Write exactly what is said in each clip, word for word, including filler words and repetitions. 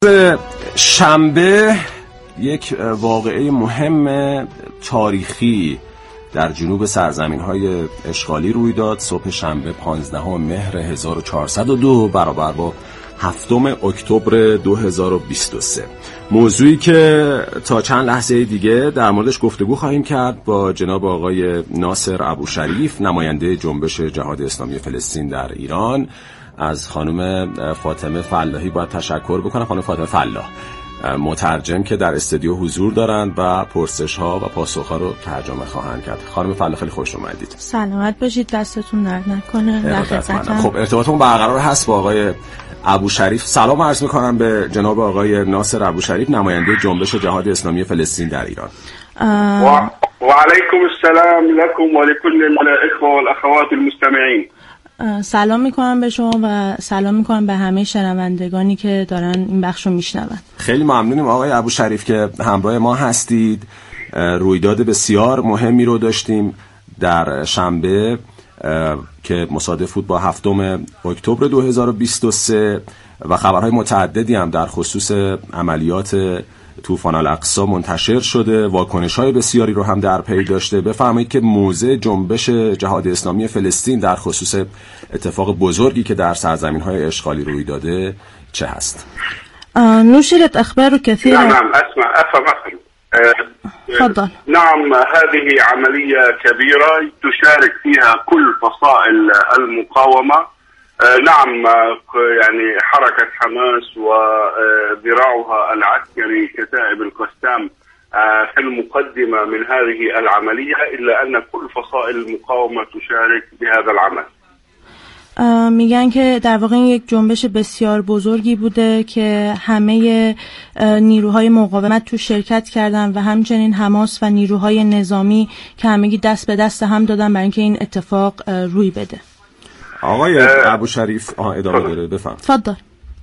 شنبه یک واقعه مهم تاریخی در جنوب سرزمین‌های اشغالی روی داد. صبح شنبه پانزدهم مهر هزار و چهارصد و دو برابر با هفتم اکتبر دو هزار و بیست و سه. موضوعی که تا چند لحظه دیگه در موردش گفتگو خواهیم کرد با جناب آقای ناصر ابوشریف، نماینده جنبش جهاد اسلامی فلسطین در ایران. از خانم فاطمه فلاحی باید تشکر بکنم، خانم فاطمه فلاح مترجم که در استودیو حضور دارند و پرسش ها و پاسخ ها رو ترجمه خواهند کرد. خانم فلاح خیلی خوش اومدید. سلامت باشید، دستتون درد نکنه. در خدمتم. خب ارتباطمون برقرار هست با آقای ابوشریف. سلام عرض میکنم به جناب آقای ناصر ابوشریف، نماینده جنبش جهاد اسلامی فلسطین در ایران. آه... و علیکم السلام لكم و لكل الاخوه والاخوات المستمعین. سلام میکنم به شما و سلام میکنم به همه شنوندگانی که دارن این بخش رو میشنون. خیلی ممنونیم آقای ابوشریف که همراه ما هستید. رویداد بسیار مهمی رو داشتیم در شنبه که مصادف بود با هفتم اکتبر دو هزار و بیست و سه و خبرهای متعددی هم در خصوص عملیات طوفان الاقصی منتشر شده، واکنش‌های بسیاری رو هم در پی داشته. بفرمایید که موضع جنبش جهاد اسلامی فلسطین در خصوص اتفاق بزرگی که در سرزمین‌های اشغالی روی داده چه هست؟ نشرت اخبار كثيرة. نعم اسمع افهم افهم. تفضل. نعم هذه عملية كبيرة تشارك فيها كل فصائل المقاومة. نعم يعني حركة حماس وذراعها العسكري كتائب القسام في المقدمة من هذه العملية، إلا أن كل فصائل المقاومة تشارك بهذا العمل. میگن که در واقع یک جنبش بسیار بزرگی بوده که همه نیروهای مقاومت تو شرکت کردن و همچنین حماس و نیروهای نظامی که همگی دست به دست هم دادن برای اینکه این اتفاق روی بده. آقای ابوشریف ادامه داره، بفهم. تفضل.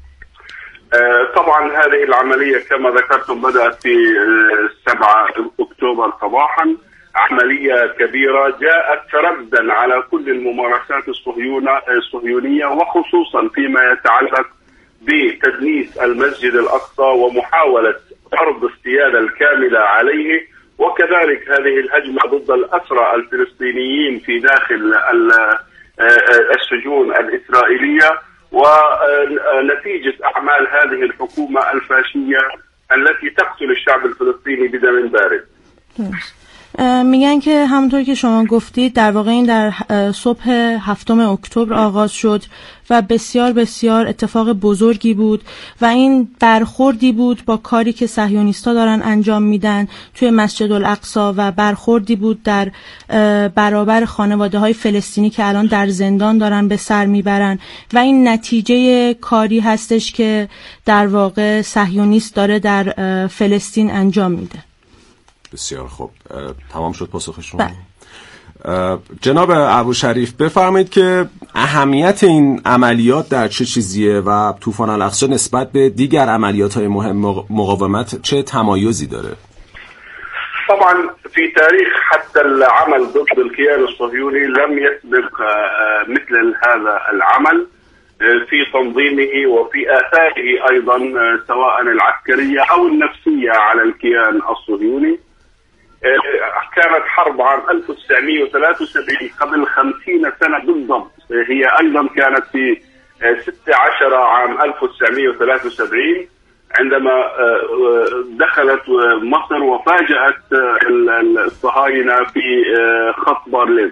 طبعا هذه العملية كما ذكرتم بدأت في سبعة أكتوبر صباحا، عملية كبيرة جاءت ردا على كل الممارسات الصهيونية وخصوصا فيما يتعلق بتدنيس المسجد الأقصى ومحاولة فرض السيادة الكاملة عليه، وكذلك هذه الهجمة ضد الأسرى الفلسطينيين في داخل السجون الإسرائيلية، ونتيجة أعمال هذه الحكومة الفاشية التي تقتل الشعب الفلسطيني بدم بارد. میگن که همونطور که شما گفتید در واقع این در صبح هفتم اکتبر آغاز شد و بسیار بسیار اتفاق بزرگی بود و این برخوردی بود با کاری که صهیونیست‌ها دارن انجام میدن توی مسجد الاقصی و برخوردی بود در برابر خانواده‌های فلسطینی که الان در زندان دارن به سر میبرن و این نتیجه کاری هستش که در واقع صهیونیست داره در فلسطین انجام میده. بسیار خوب، تمام شد پاسخ شما. جناب ابوشریف بفرمایید که اهمیت این عملیات در چه چیزیه و طوفان الاقصی نسبت به دیگر عملیات‌های مهم مقاومت چه تمایزی داره؟ طبعا في تاريخ حتى العمل ضد الكيان الصهيوني لم يسبق مثل هذا العمل في تنظيمه وفي آثاره أيضا سواء العسكرية أو النفسية على الكيان الصهيوني. كانت حرب عام ألف وتسعمائة وثلاثة وسبعين قبل خمسين سنة بالضبط، هي أيضا كانت في ستة عشر عام ألف وتسعمائة وثلاثة وسبعين عندما دخلت مصر وفاجأت الصهاينة في خط بارليف.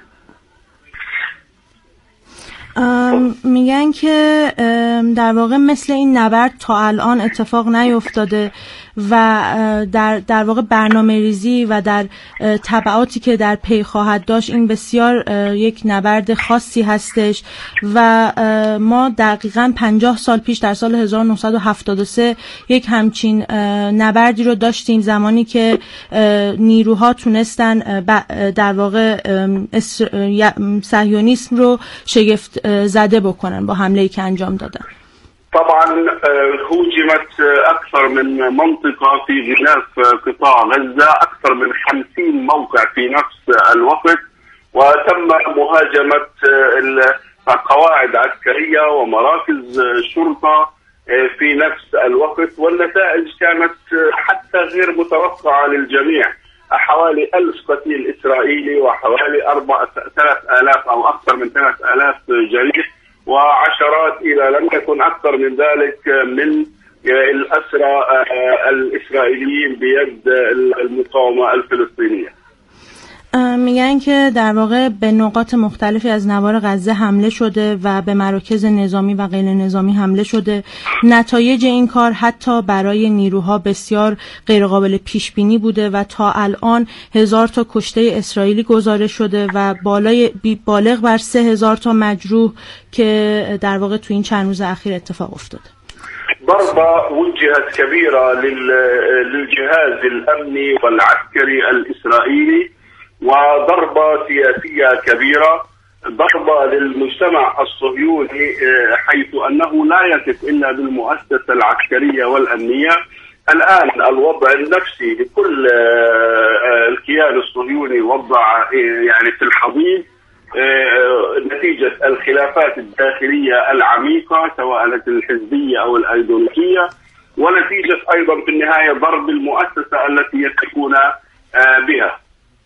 میگن که در واقع مثل این نبرد تا الان اتفاق نیفتاده و در در واقع برنامه ریزی و در تبعاتی که در پی خواهد داشت این بسیار یک نبرد خاصی هستش و ما دقیقاً پنجاه سال پیش در سال هزار و نهصد و هفتاد و سه یک همچین نبردی رو داشتیم، زمانی که نیروها تونستن در واقع صهیونیسم رو شگفت زده بکنن با حمله‌ای که انجام دادن. طبعا هوجمت أكثر من منطقة في غلاف قطاع غزة، أكثر من خمسين موقع في نفس الوقت، وتم مهاجمة قواعد عسكرية ومراكز شرطة في نفس الوقت، والنتائج كانت حتى غير متوقعة للجميع. حوالي ألف قتيل إسرائيلي وحوالي أربعة ثلاث آلاف أو أكثر من ثلاث آلاف جريح، وعشرات إذا لم يكن أكثر من ذلك من الأسرى الإسرائيليين بيد المقاومة الفلسطينية. میگن که در واقع به نقاط مختلفی از نوار غزه حمله شده و به مراکز نظامی و غیر نظامی حمله شده. نتایج این کار حتی برای نیروها بسیار غیرقابل پیش بینی بوده و تا الان هزار تا کشته اسرائیلی گزارش شده و بالای بالغ بر سه هزار تا مجروح که در واقع تو این چند روز اخیر اتفاق افتاده. ضربة وجهت كبيرة للجهاز الأمني والعسكري الإسرائيلي، وضربة سياسية كبيرة، ضربة للمجتمع الصهيوني حيث أنه لا يثق إلا بالمؤسسة العسكرية والأمنية. الآن الوضع النفسي لكل الكيان الصهيوني وضع يعني في الحضيض نتيجة الخلافات الداخلية العميقة سواء الحزبية أو الأيديولوجية، ونتيجة أيضا في النهاية ضرب المؤسسة التي يثقون بها.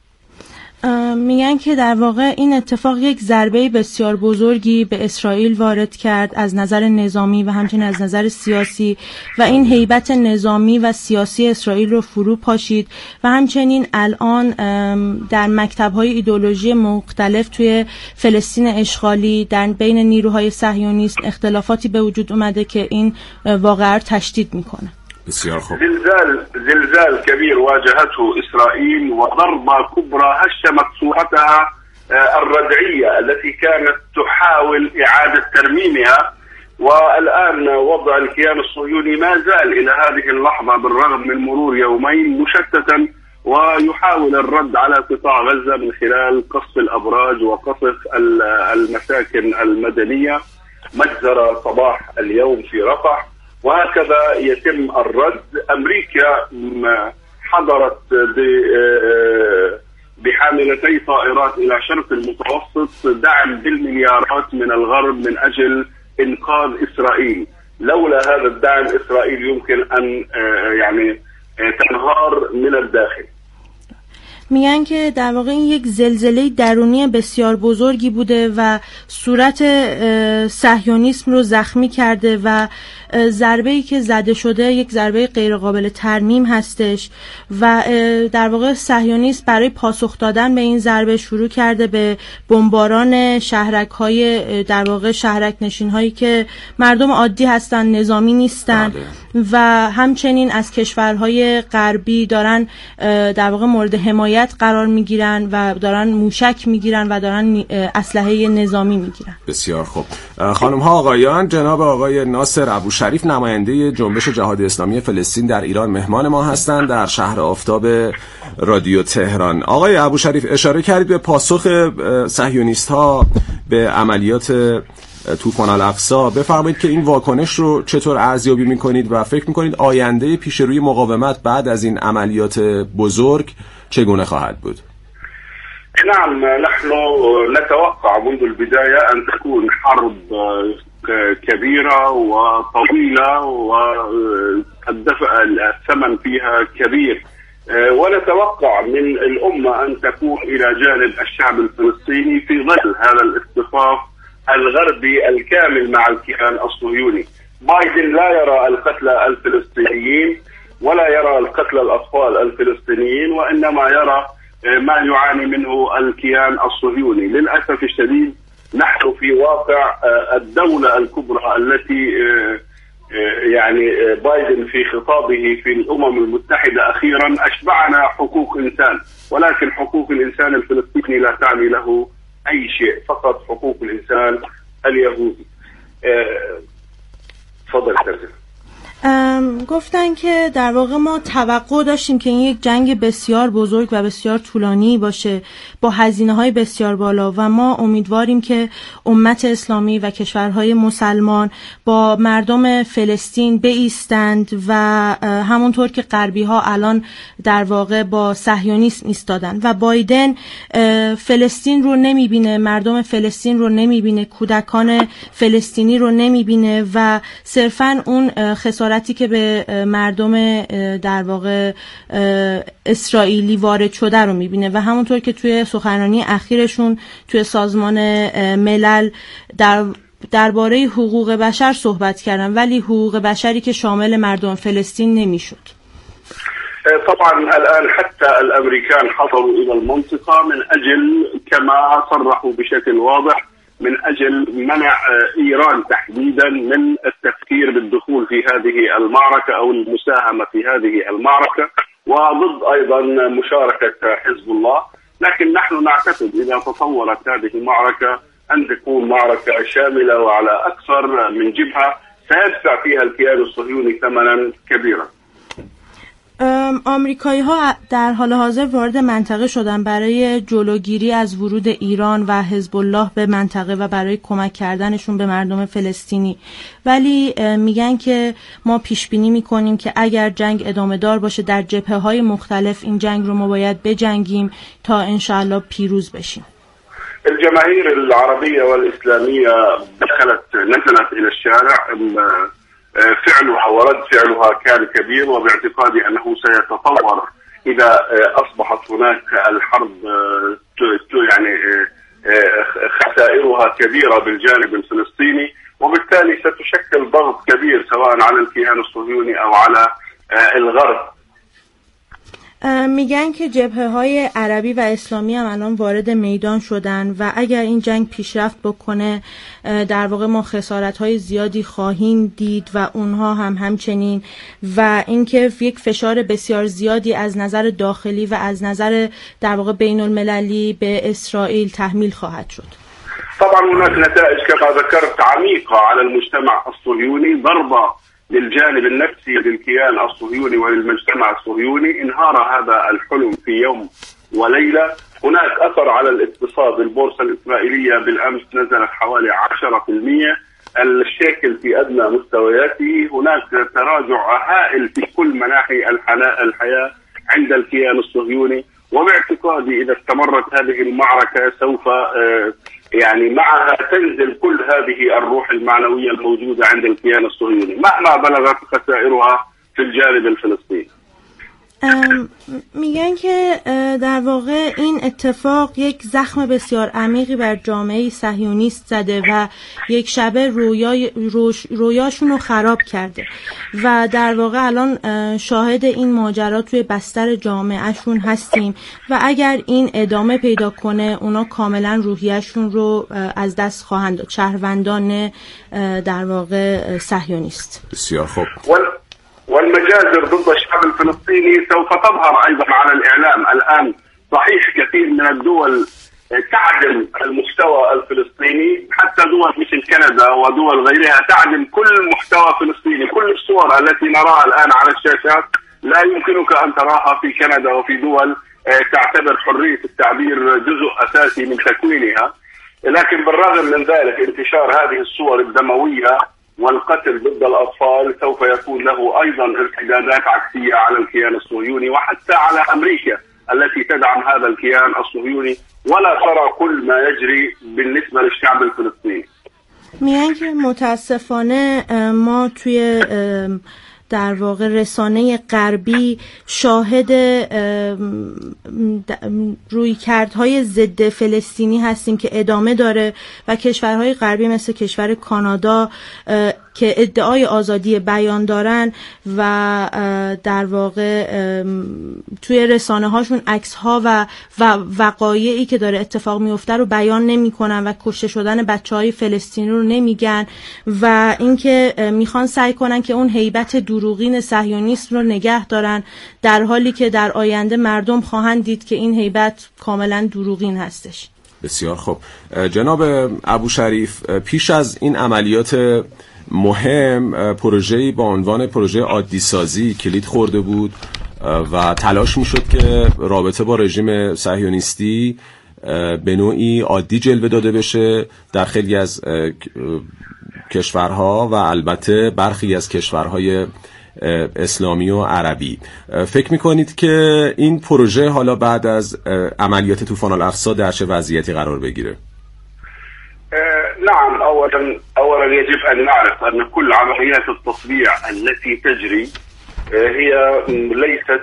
میگن که در واقع این اتفاق یک ضربه بسیار بزرگی به اسرائیل وارد کرد از نظر نظامی و همچنین از نظر سیاسی و این هیبت نظامی و سیاسی اسرائیل رو فرو پاشید و همچنین الان در مکتب‌های ایدئولوژی مختلف توی فلسطین اشغالی در بین نیروهای صهیونیست اختلافاتی به وجود اومده که این واقعه رو تشدید میکنه. زلزال زلزال كبير واجهته إسرائيل وضربة كبرى هشمت صورتها الردعية التي كانت تحاول إعادة ترميمها، والآن وضع الكيان الصهيوني ما زال إلى هذه اللحظة بالرغم من مرور يومين مشتتا، ويحاول الرد على قطاع غزة من خلال قصف الأبراج وقصف المساكن المدنية. مجزرة صباح اليوم في رفح، وهكذا يتم الرد. أمريكا حضرت بحاملتي طائرات إلى شرق المتوسط دعم بالمليارات من الغرب من أجل إنقاذ إسرائيل. لولا هذا الدعم إسرائيل يمكن أن يعني تنهار من الداخل. میگن که در واقع این یک زلزله درونی بسیار بزرگی بوده و صورت صهیونیسم رو زخمی کرده و ضربه‌ای که زده شده یک ضربه غیر قابل ترمیم هستش و در واقع صهیونیسم برای پاسخ دادن به این ضربه شروع کرده به بمباران شهرک‌های در واقع شهرک نشین‌هایی که مردم عادی هستن، نظامی نیستن و همچنین از کشورهای غربی دارن در واقع مورد حمایت قرار میگیرن و دارن موشک میگیرن و دارن اسلحه نظامی میگیرن. بسیار خوب. خانم ها آقایان، جناب آقای ناصر ابوشریف نماینده جنبش جهاد اسلامی فلسطین در ایران مهمان ما هستند در شهر آفتاب رادیو تهران. آقای ابوشریف اشاره کردید به پاسخ صهیونیست ها به عملیات طوفان الاقصی. بفرمایید که این واکنش رو چطور ارزیابی میکنید و فکر میکنید آینده پیش روی مقاومت بعد از این عملیات بزرگ چگونه خواهد بود؟ نعم، نحن نتوقع منذ البداية أن تكون حرب كبيرة وطويلة وقد دفع الثمن فيها كبير، ونتوقع من الأمة أن تكون إلى جانب الشعب الفلسطيني في ظل هذا الاصطفاف الغربي الكامل مع الكيان الصهيوني. بايدن لا يرى القتلى الفلسطينيين ولا يرى القتلى الأطفال الفلسطينيين، وإنما يرى ما يعاني منه الكيان الصهيوني. للأسف الشديد نحن في واقع الدولة الكبرى التي يعني بايدن في خطابه في الأمم المتحدة أخيرا أشبعنا حقوق إنسان، ولكن حقوق الإنسان الفلسطيني لا تعني له أي شيء، فقط حقوق الإنسان اليهودي. تفضل ترجمة. گفتن که در واقع ما توقع داشتیم که این یک جنگ بسیار بزرگ و بسیار طولانی باشه با هزینه‌های بسیار بالا و ما امیدواریم که امت اسلامی و کشورهای مسلمان با مردم فلسطین بایستند و همونطور که غربی‌ها الان در واقع با صهیونیسم ایستادن و بایدن فلسطین رو نمیبینه، مردم فلسطین رو نمیبینه، کودکان فلسطینی رو نمیبینه و صرفاً اون خسارتی که به مردم در واقع اسرائیلی وارد شده رو میبینه و همونطور که توی سخنرانی اخیرشون توی سازمان ملل در درباره حقوق بشر صحبت کردن ولی حقوق بشری که شامل مردم فلسطین نمیشد. طبعا الآن حتى الأمريكان حضروا إلى المنطقة من أجل كما صرحوا بشكل واضح من أجل منع إيران تحديدا من التفكير بالدخول في هذه المعركة أو المساهمة في هذه المعركة وضد أيضا مشاركة حزب الله. لكن نحن نعتقد إذا تطورت هذه المعركة أن تكون معركة شاملة وعلى أكثر من جبهة سيدفع فيها الكيان الصهيوني ثمنا كبيرا. آمریکایی ها در حال حاضر وارد منطقه شدن برای جلوگیری از ورود ایران و حزب الله به منطقه و برای کمک کردنشون به مردم فلسطینی، ولی میگن که ما پیش بینی میکنیم که اگر جنگ ادامه دار باشه در جبهه های مختلف این جنگ رو ما باید بجنگیم تا انشاءالله پیروز بشیم. الجماهير العربية والإسلامية دخلت نزلت إلى الشارع، فعلها ورد فعلها كان كبير وباعتقادي أنه سيتطور إذا أصبحت هناك الحرب يعني خسائرها كبيرة بالجانب الفلسطيني وبالتالي ستشكل ضغط كبير سواء على الكيان الصهيوني أو على الغرب. میگن که جبهه های عربی و اسلامی هم الان وارد میدان شدن و اگر این جنگ پیشرفت بکنه در واقع ما خسارت های زیادی خواهیم دید و اونها هم همچنین و اینکه یک فشار بسیار زیادی از نظر داخلی و از نظر در واقع بین المللی به اسرائیل تحمیل خواهد شد. طبعا هناك نتائج كما ذكرت عميقة على المجتمع الصهيوني، ضربة للجانب النفسي للكيان الصهيوني وللمجتمع الصهيوني، انهار هذا الحلم في يوم وليلة. هناك أثر على الاقتصاد، البورصة الإسرائيلية بالأمس نزلت حوالي عشرة بالمئة، الشيكل في أدنى مستوياته، هناك تراجع هائل في كل مناحي الحياة عند الكيان الصهيوني، وباعتقادي إذا استمرت هذه المعركة سوف يعني معها تنزل كل هذه الروح المعنوية الموجودة عند الكيان الصهيوني مهما بلغت خسائرها في الجانب الفلسطيني. میگن که در واقع این اتفاق یک زخم بسیار عمیقی بر جامعه صهیونیست زده و یک شبه رویای روش رویاشون رو خراب کرده و در واقع الان شاهد این ماجرا توی بستر جامعهشون هستیم و اگر این ادامه پیدا کنه اونا کاملا روحیشون رو از دست خواهند داد، شهروندان در واقع صهیونیست. بسیار خوب. والمجازر ضد الشعب الفلسطيني سوف تظهر أيضا على الإعلام. الآن صحيح كثير من الدول تعدم المستوى الفلسطيني، حتى دول مثل كندا ودول غيرها تعدم كل محتوى فلسطيني. كل الصور التي نراها الآن على الشاشات لا يمكنك أن تراها في كندا وفي دول تعتبر حرية التعبير جزء أساسي من تكوينها. لكن بالرغم من ذلك انتشار هذه الصور الدموية والقتل ضد الأطفال سوف يكون له أيضا ارتدادات عكسية على الكيان الصهيوني وحتى على أمريكا التي تدعم هذا الكيان الصهيوني ولا ترى كل ما يجري بالنسبة للشعب الفلسطيني. میگن که متاسفانه ما توی در واقع رسانه غربی شاهد رویکردهای ضد فلسطینی هستیم که ادامه داره و کشورهای غربی مثل کشور کانادا که ادعای آزادی بیان دارن و در واقع توی رسانه هاشون عکس ها و وقایعی که داره اتفاق میفته رو بیان نمی کنن و کشته شدن بچه های فلسطینی رو نمیگن و اینکه میخوان سعی کنن که اون هیبت دروغین صهیونیسم رو نگه دارن در حالی که در آینده مردم خواهند دید که این هیبت کاملا دروغین هستش. بسیار خوب. جناب ابوشریف، پیش از این عملیات مهم پروژه‌ای با عنوان پروژه عادی سازی کلید خورده بود و تلاش میشد که رابطه با رژیم صهیونیستی به نوعی عادی جلوه داده بشه در خیلی از کشورها و البته برخی از کشورهای اسلامی و عربی. فکر میکنید که این پروژه حالا بعد از عملیات طوفان الاقصی در چه وضعیتی قرار بگیره؟ نعم، اولا اولا يجب ان نعرف ان كل عمليات التطبيع التي تجري هي ليست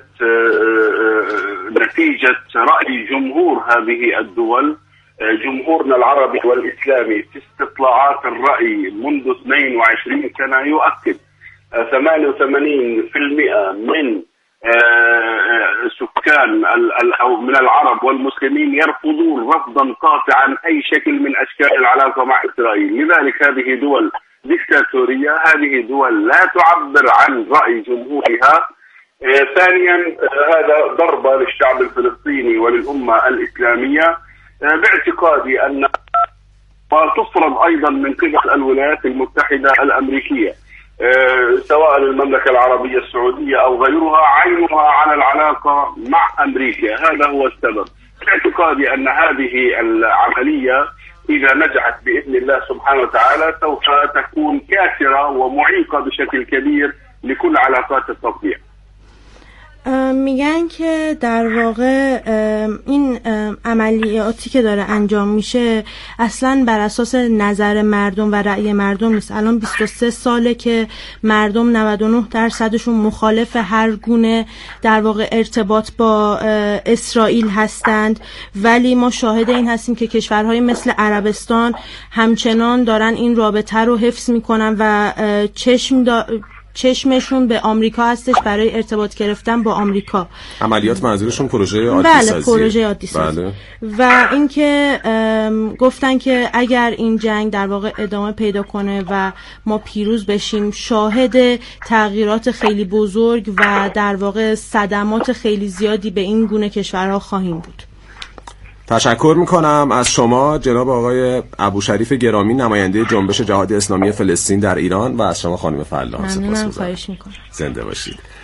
نتيجة رأي جمهور هذه الدول. جمهورنا العربي والإسلامي في استطلاعات الرأي منذ اثنين وعشرين سنة يؤكد ثمانية وثمانين بالمئة من سكان أو من العرب والمسلمين يرفضون رفضا قاطعا أي شكل من أشكال العلاقة مع إسرائيل. لذلك هذه دول ديكتاتورية، هذه دول لا تعبر عن رأي جمهورها. ثانيا هذا ضربة للشعب الفلسطيني وللأمة الإسلامية باعتقادي أن ما تفرض أيضا من قبل الولايات المتحدة الأمريكية سواء المملكة العربية السعودية أو غيرها عينها على العلاقة مع أمريكا. هذا هو السبب. باعتقادي أن هذه العملية إذا نجحت بإذن الله سبحانه وتعالى سوف تكون كاسرة ومعيقة بشكل كبير لكل علاقات التطبيع. میگن که در واقع این عملیاتی که داره انجام میشه اصلا بر اساس نظر مردم و رأی مردم نیست. الان بیست و سه ساله که مردم نود و نه درصدشون مخالف هر گونه در واقع ارتباط با اسرائیل هستند، ولی ما شاهد این هستیم که کشورهای مثل عربستان همچنان دارن این رابطه رو حفظ میکنن و چشم دا چشمشون به آمریکا هستش برای ارتباط گرفتن با آمریکا. عملیات منظورشون پروژه عادی بله، سازی. پروژه عادی سازی. بله. و اینکه گفتن که اگر این جنگ در واقع ادامه پیدا کنه و ما پیروز بشیم شاهد تغییرات خیلی بزرگ و در واقع صدمات خیلی زیادی به این گونه کشورها خواهیم بود. تشکر میکنم از شما جناب آقای ابوشریف گرامی، نماینده جنبش جهاد اسلامی فلسطین در ایران، و از شما خانم فلاح. ممنونم، خواهش میکنم. زنده باشید.